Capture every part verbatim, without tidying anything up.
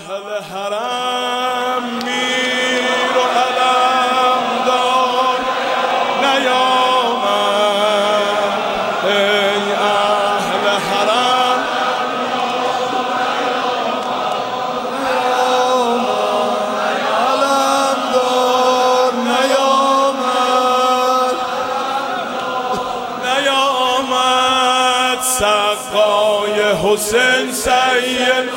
اهل حرم میر و علم دار نیامد. ای اهل حرم علم دار نیامد. نیامد سقای حسین سید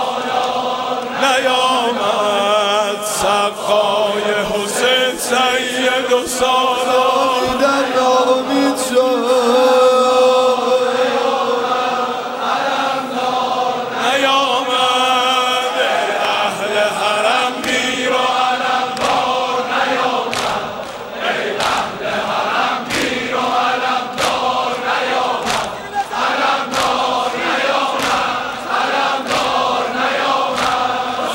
نیامد. سقای حسین سید و سالار در نامید شد. نیامد ای اهل حرم میر و علمدار نیامد. ای اهل حرم میر و علمدار نیامد. علمدار نیامد. علمدار نیامد.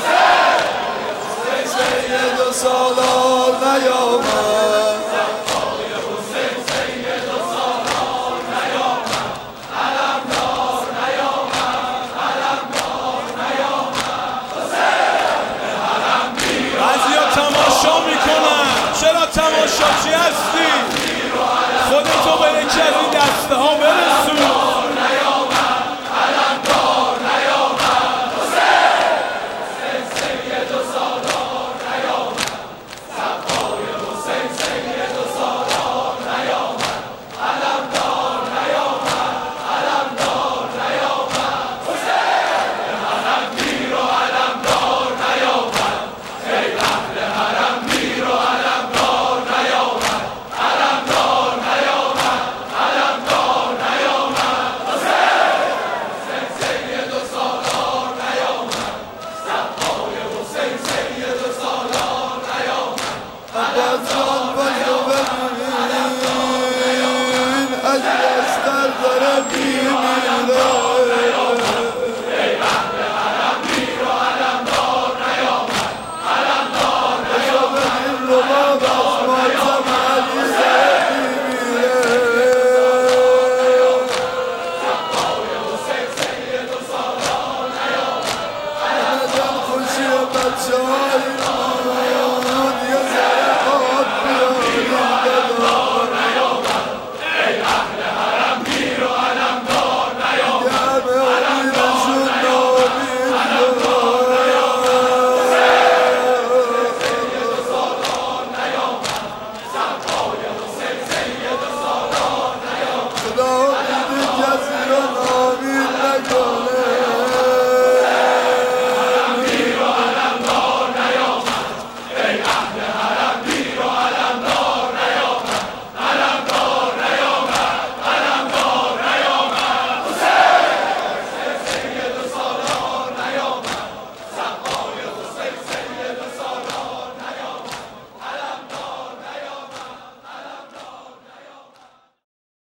سید و سالار نیامد. سقای حسین سید و سالار نیامد. علمدار نیامد. علمدار نیامد. حرم میر بعضیا تماشا میکنن. چرا تماشاچی هستی؟ خودتو به یکی از این دسته ها برسون. Joy